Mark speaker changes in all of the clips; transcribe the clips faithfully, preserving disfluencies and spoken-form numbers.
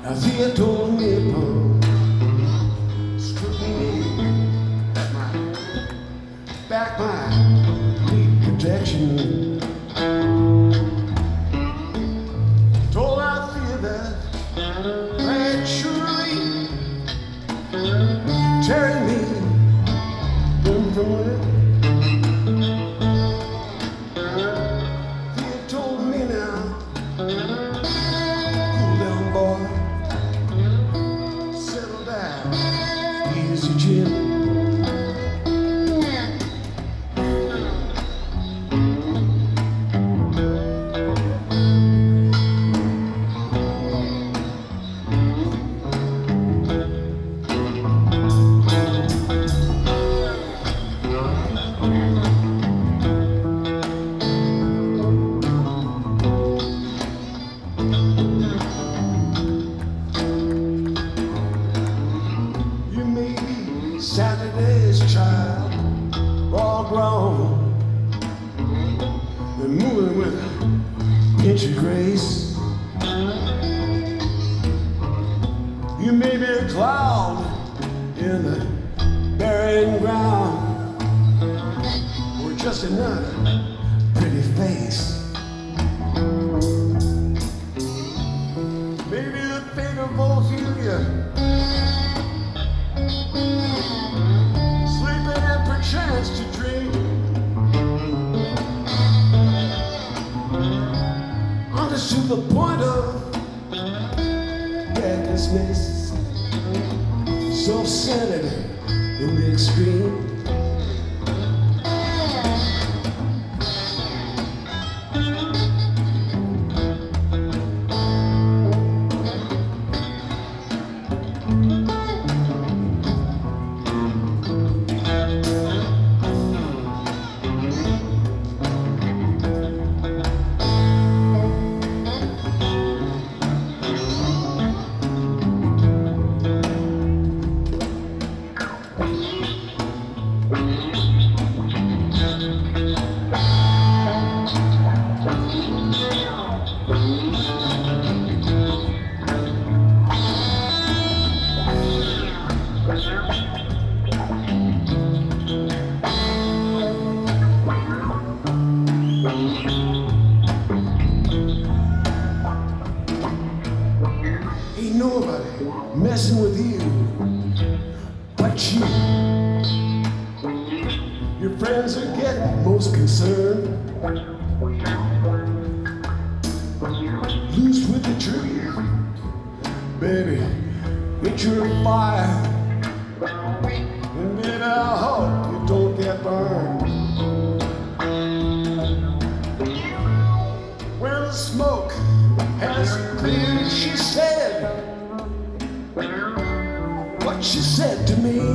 Speaker 1: I see a told me upon scrutiny at my back, my deep protection. Told I fear that red surely tearing me from from it. Fear told me now, cool down, boy. Settle down, easy, Jim. Saturday's child, all grown and moving with a pinch of grace. You may be a cloud in the barren ground, or just another pretty face. Maybe the fate of both of you, chance to dream, honest to the point of recklessness, self-centered in the extreme. Ain't nobody messing with you but you. Your friends are getting most concerned. Loose with the truth, baby, get your fire. And baby, I hope you don't get burned. When the smoke has cleared, she said what she said to me.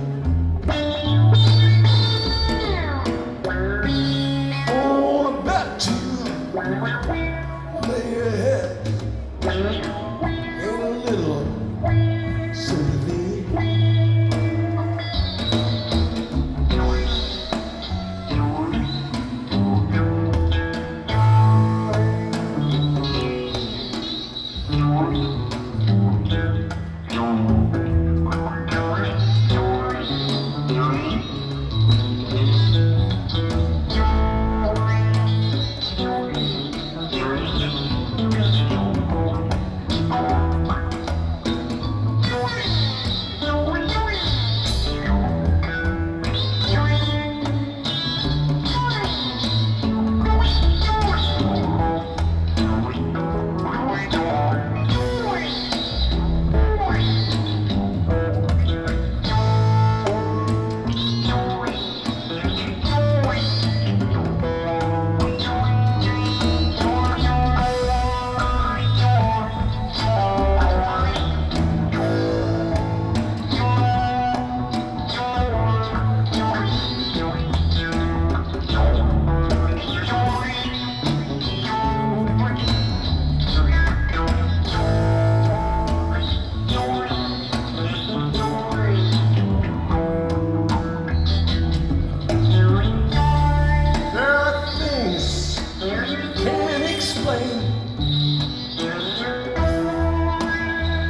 Speaker 1: Oh, I bet you lay your head in a little sympathy.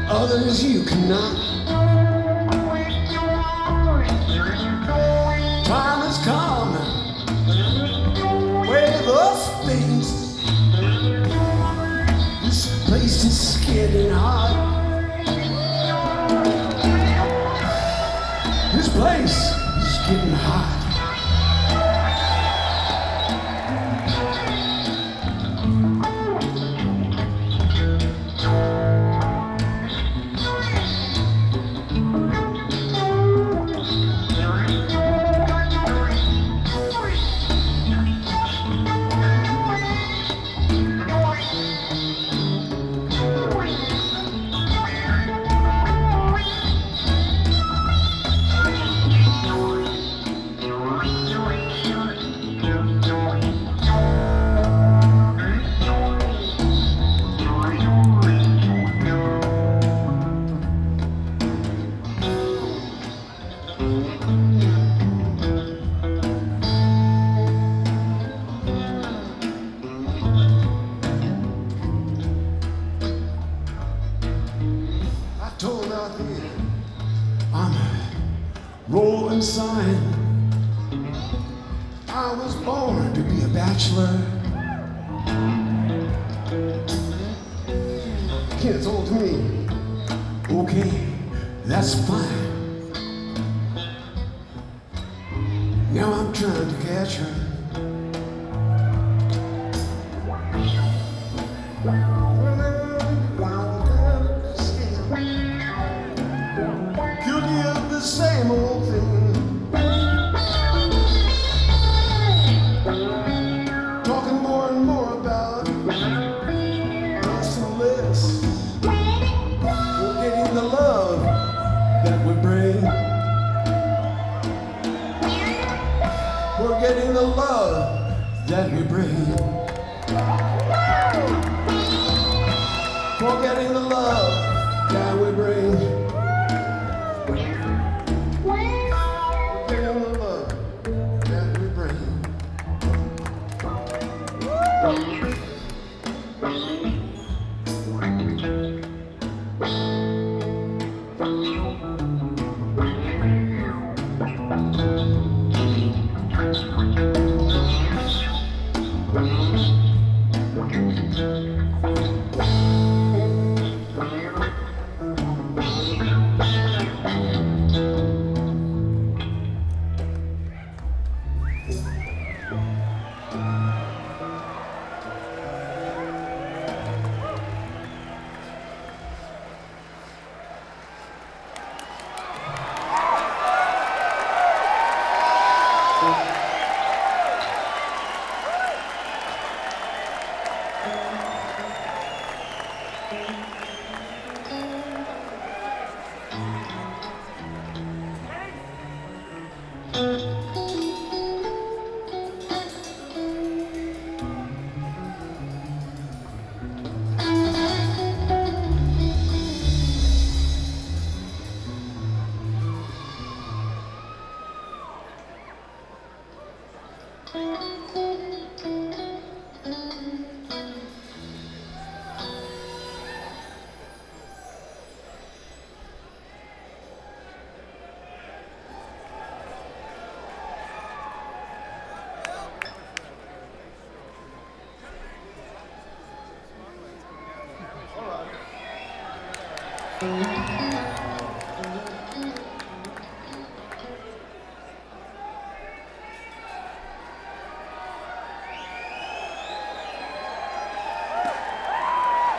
Speaker 1: others you cannot. Time has come with us things. This place is getting hot. This place is getting hot. Told out there, I'm a rolling sign. I was born to be a bachelor. Kids told me, okay, that's fine. Now I'm trying to catch her. Same old thing. Talking more and more about less and less. We're getting the love that we bring. We're getting the love that we bring. We're getting the love that we bring.
Speaker 2: Thank you.